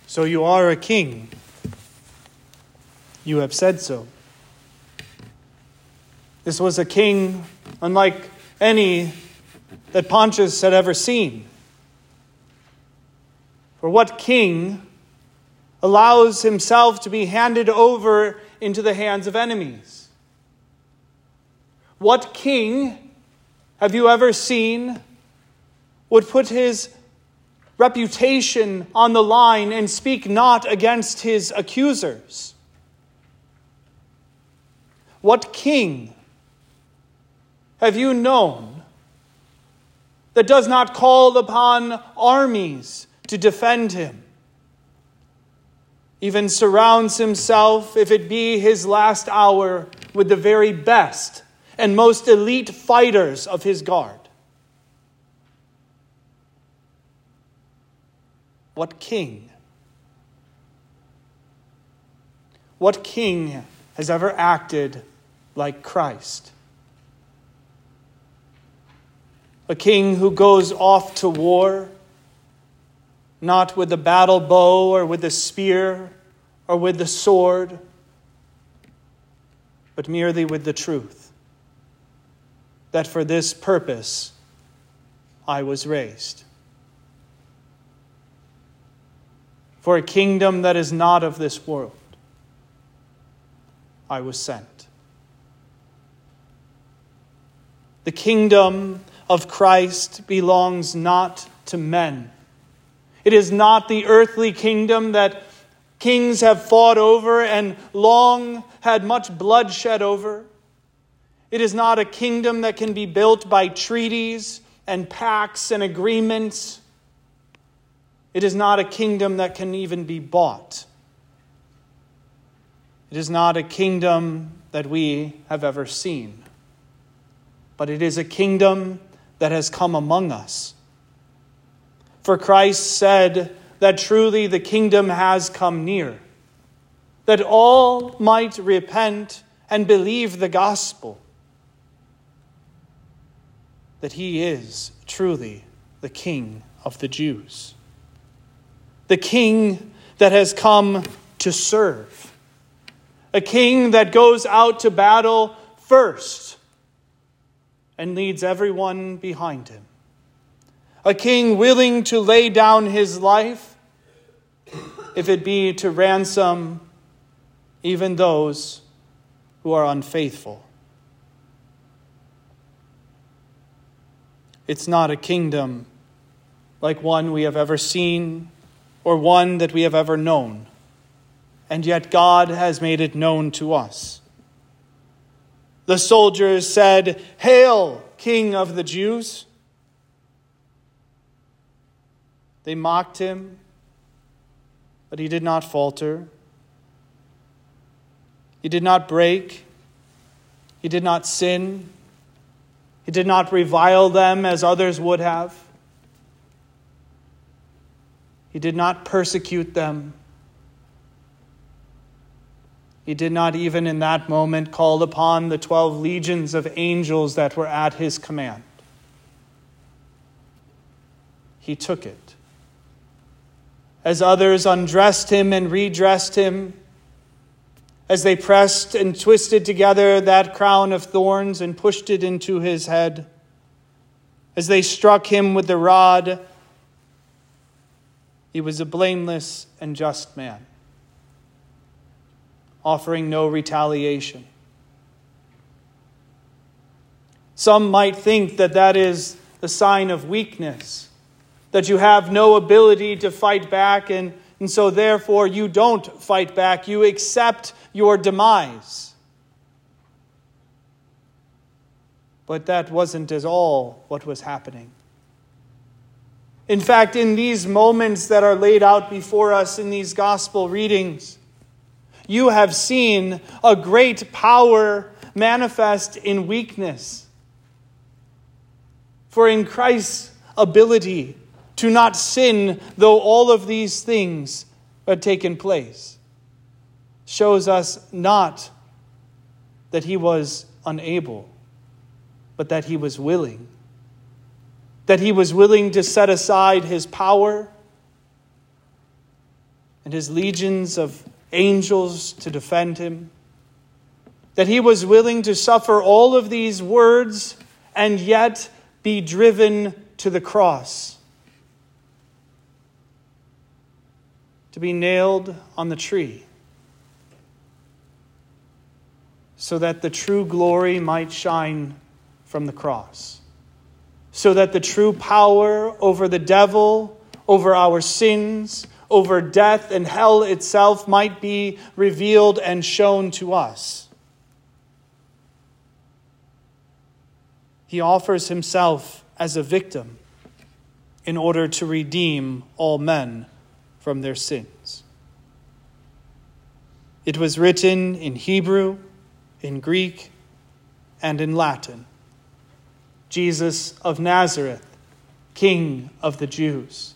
So you are a king. You have said so. This was a king unlike any that Pontius had ever seen. For what king allows himself to be handed over into the hands of enemies? What king have you ever seen would put his reputation on the line and speak not against his accusers? What king have you known that does not call upon armies to defend him? Even surrounds himself, if it be his last hour, with the very best and most elite fighters of his guard. What king? What king has ever acted like Christ? A king who goes off to war, not with the battle bow or with the spear or with the sword, but merely with the truth, that for this purpose I was raised. For a kingdom that is not of this world, I was sent. The kingdom of Christ belongs not to men. It is not the earthly kingdom that kings have fought over and long had much bloodshed over. It is not a kingdom that can be built by treaties and pacts and agreements. It is not a kingdom that can even be bought. It is not a kingdom that we have ever seen. But it is a kingdom that has come among us. For Christ said that truly the kingdom has come near, that all might repent and believe the gospel, that he is truly the King of the Jews, the King that has come to serve, a King that goes out to battle first and leads everyone behind him. A king willing to lay down his life, if it be to ransom even those who are unfaithful. It's not a kingdom like one we have ever seen or one that we have ever known, and yet God has made it known to us. The soldiers said, "Hail, King of the Jews!" They mocked him, but he did not falter. He did not break. He did not sin. He did not revile them as others would have. He did not persecute them. He did not even in that moment call upon the 12 legions of angels that were at his command. He took it. As others undressed him and redressed him, as they pressed and twisted together that crown of thorns and pushed it into his head, as they struck him with the rod, he was a blameless and just man, offering no retaliation. Some might think that that is the sign of weakness, that you have no ability to fight back, and so therefore you don't fight back. You accept your demise. But that wasn't at all what was happening. In fact, in these moments that are laid out before us in these gospel readings, you have seen a great power manifest in weakness. For in Christ's ability to not sin, though all of these things had taken place, shows us not that he was unable, but that he was willing. That he was willing to set aside his power, and his legions of angels to defend him, that he was willing to suffer all of these words and yet be driven to the cross, to be nailed on the tree, so that the true glory might shine from the cross, so that the true power over the devil, over our sins, over death and hell itself might be revealed and shown to us. He offers himself as a victim in order to redeem all men from their sins. It was written in Hebrew, in Greek, and in Latin. Jesus of Nazareth, King of the Jews.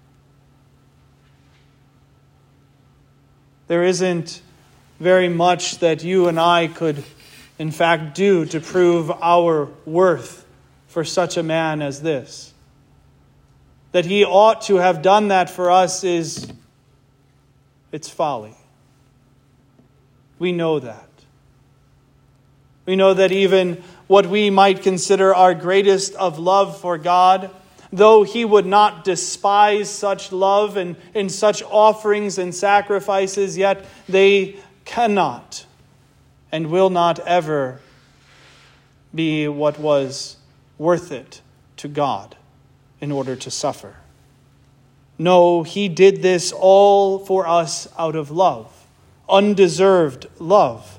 There isn't very much that you and I could, in fact, do to prove our worth for such a man as this. That he ought to have done that for us it's folly. We know that. We know that even what we might consider our greatest of love for God, though he would not despise such love and such offerings and sacrifices, yet they cannot and will not ever be what was worth it to God in order to suffer. No, he did this all for us out of love, undeserved love.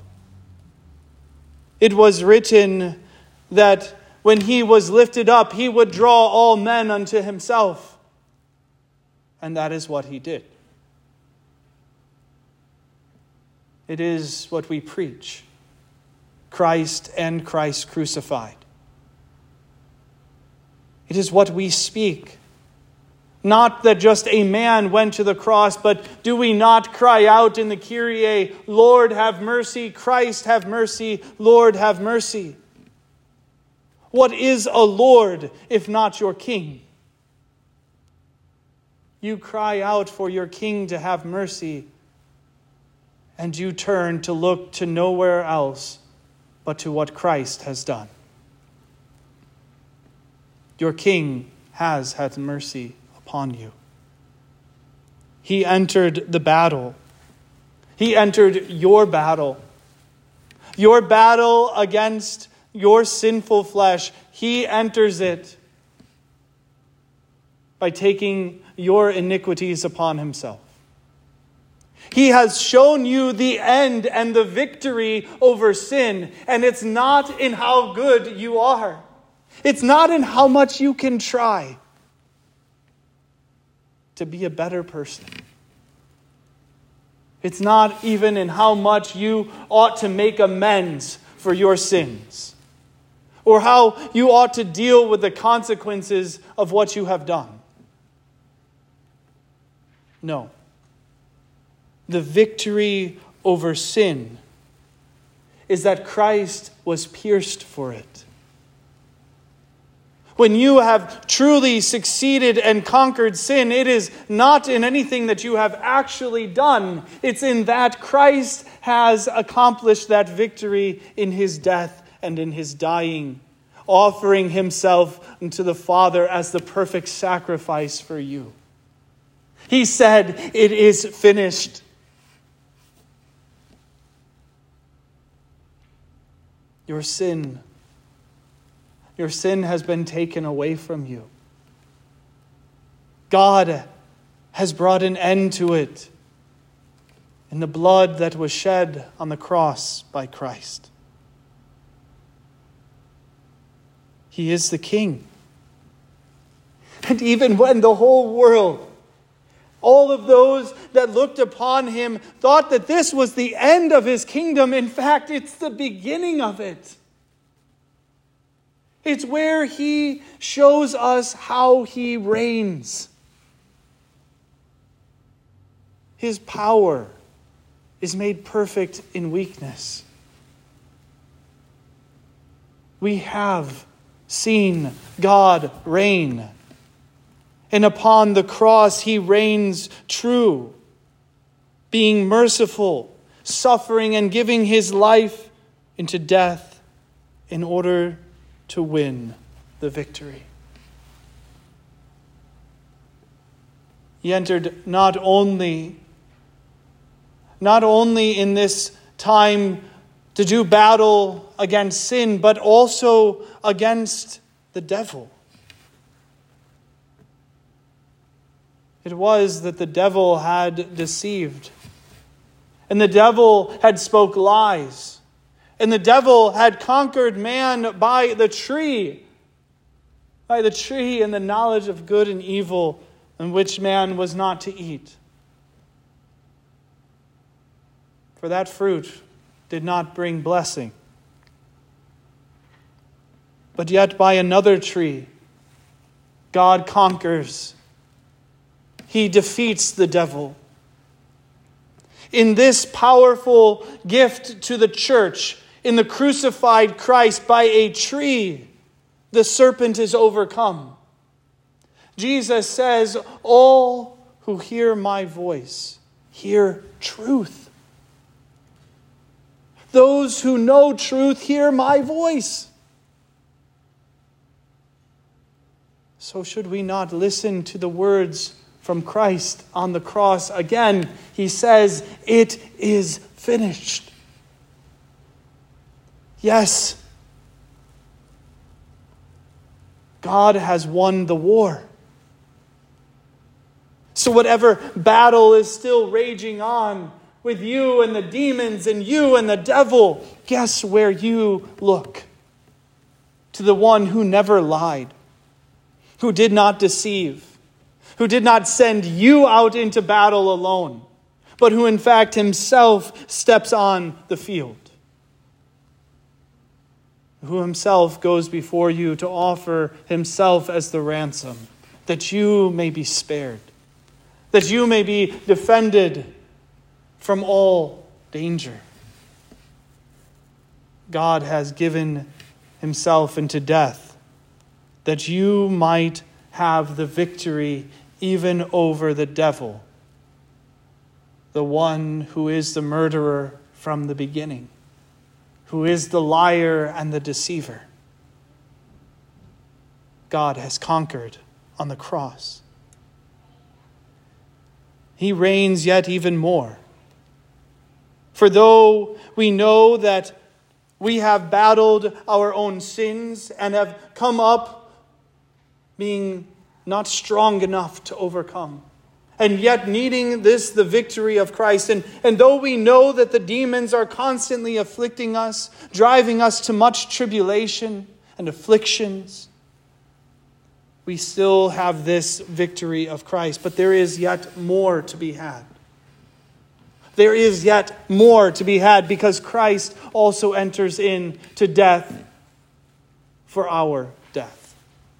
It was written that when he was lifted up, he would draw all men unto himself. And that is what he did. It is what we preach. Christ and Christ crucified. It is what we speak. Not that just a man went to the cross, but do we not cry out in the Kyrie, Lord have mercy, Christ have mercy, Lord have mercy? What is a Lord if not your King? You cry out for your King to have mercy, and you turn to look to nowhere else but to what Christ has done. Your King has had mercy upon you. He entered the battle. He entered your battle. Your battle against your sinful flesh. He enters it by taking your iniquities upon himself. He has shown you the end and the victory over sin. And it's not in how good you are. It's not in how much you can try to be a better person. It's not even in how much you ought to make amends for your sins, or how you ought to deal with the consequences of what you have done. No. The victory over sin is that Christ was pierced for it. When you have truly succeeded and conquered sin, it is not in anything that you have actually done. It's in that Christ has accomplished that victory in his death and in his dying, offering himself unto the Father as the perfect sacrifice for you. He said, "It is finished." Your sin has been taken away from you. God has brought an end to it in the blood that was shed on the cross by Christ. He is the King. And even when the whole world, all of those that looked upon him, thought that this was the end of his kingdom, in fact, it's the beginning of it. It's where he shows us how he reigns. His power is made perfect in weakness. We have seen God reign. And upon the cross, he reigns true. being merciful, suffering and giving his life into death in order to win the victory. He entered not only in this time to do battle against sin, but also against the devil. It was that the devil had deceived, and the devil had spoke lies, and the devil had conquered man by the tree and the knowledge of good and evil, in which man was not to eat. For that fruit did not bring blessing. But yet by another tree, God conquers. He defeats the devil. In this powerful gift to the church, in the crucified Christ by a tree, the serpent is overcome. Jesus says, all who hear my voice hear truth. Those who know truth hear my voice. So should we not listen to the words from Christ on the cross? Again, he says, it is finished. Yes, God has won the war. So whatever battle is still raging on with you and the demons and you and the devil, guess where you look? To the one who never lied, who did not deceive, who did not send you out into battle alone, but who in fact himself steps on the field, who himself goes before you to offer himself as the ransom, that you may be spared, that you may be defended from all danger. God has given himself into death, that you might have the victory even over the devil, the one who is the murderer from the beginning, who is the liar and the deceiver. God has conquered on the cross. He reigns yet even more. For though we know that we have battled our own sins and have come up being not strong enough to overcome, and yet needing the victory of Christ, and though we know that the demons are constantly afflicting us, driving us to much tribulation and afflictions, we still have this victory of Christ. But there is yet more to be had. There is yet more to be had, because Christ also enters into death for our death.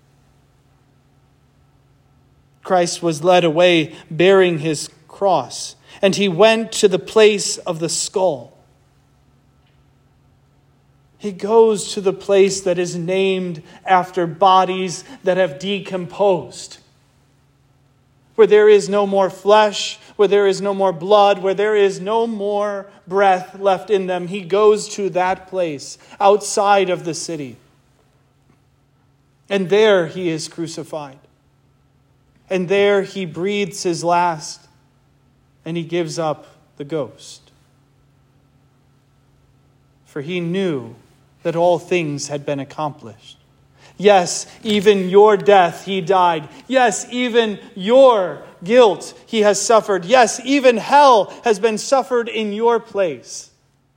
Christ was led away bearing his cross, and he went to the place of the skull. He goes to the place that is named after bodies that have decomposed, where there is no more flesh, where there is no more blood, where there is no more breath left in them. He goes to that place outside of the city. And there he is crucified. And there he breathes his last, and he gives up the ghost. For he knew that all things had been accomplished. Yes, even your death he died. Yes, even your guilt he has suffered. Yes, even hell has been suffered in your place.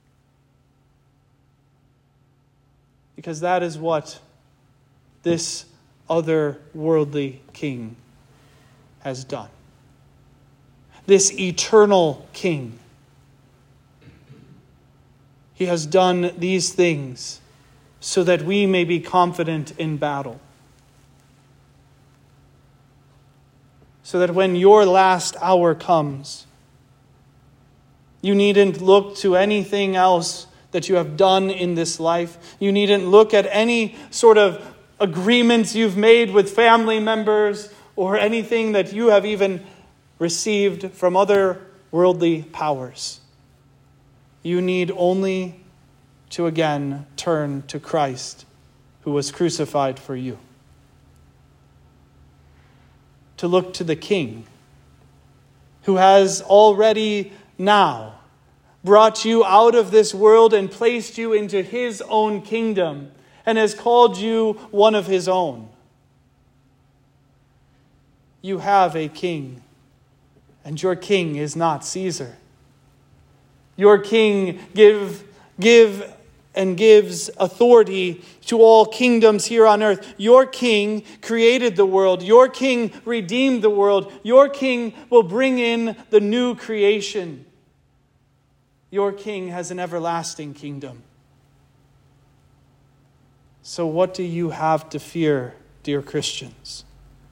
Because that is what this otherworldly king has done. This eternal king. He has done these things so that we may be confident in battle. So that when your last hour comes, you needn't look to anything else that you have done in this life. You needn't look at any sort of agreements you've made with family members or anything that you have even received from other worldly powers. You need only to again turn to Christ, who was crucified for you. To look to the King, who has already now brought you out of this world and placed you into his own kingdom, and has called you one of his own. You have a king, and your king is not Caesar. Your king gives authority to all kingdoms here on earth. Your king created the world. Your king redeemed the world. Your king will bring in the new creation. Your king has an everlasting kingdom. So what do you have to fear, dear Christians?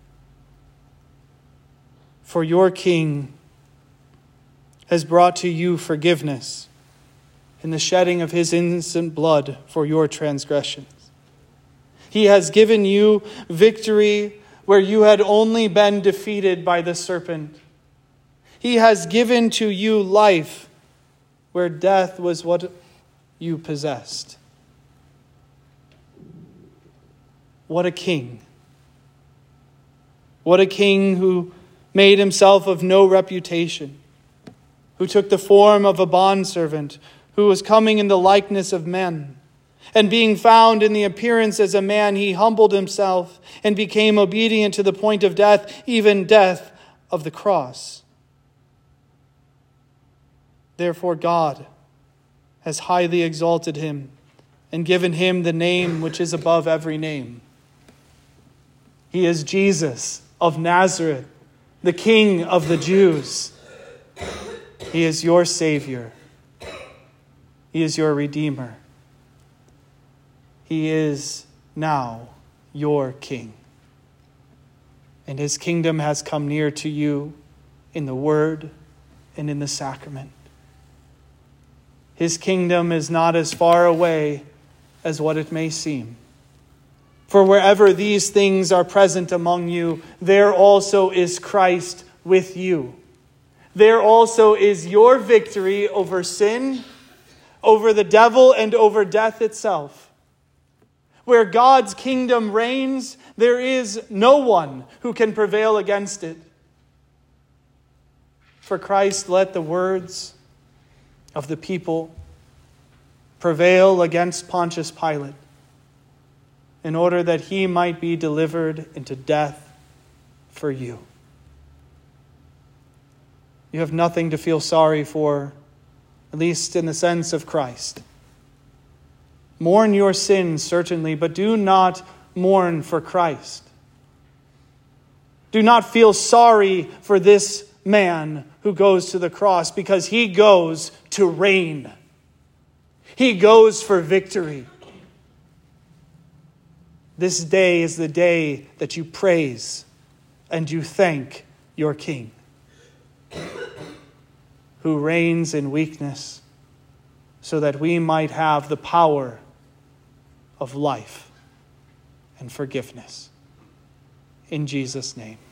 For your king has brought to you forgiveness in the shedding of his innocent blood for your transgressions. He has given you victory where you had only been defeated by the serpent. He has given to you life where death was what you possessed. What a king. What a king who made himself of no reputation, who took the form of a bondservant, who was coming in the likeness of men. And being found in the appearance as a man, he humbled himself and became obedient to the point of death, even death of the cross. Therefore God has highly exalted him and given him the name which is above every name. He is Jesus of Nazareth, the King of the Jews. He is your Savior. He is your Redeemer. He is now your King. And his kingdom has come near to you in the Word and in the sacrament. His kingdom is not as far away as what it may seem. For wherever these things are present among you, there also is Christ with you. There also is your victory over sin, over the devil, and over death itself. Where God's kingdom reigns, there is no one who can prevail against it. For Christ let the words of the people prevail against Pontius Pilate, in order that he might be delivered into death for you. You have nothing to feel sorry for, at least in the sense of Christ. Mourn your sins, certainly, but do not mourn for Christ. Do not feel sorry for this man who goes to the cross, because he goes to reign. He goes for victory. This day is the day that you praise and you thank your King, who reigns in weakness, so that we might have the power of life and forgiveness. In Jesus' name.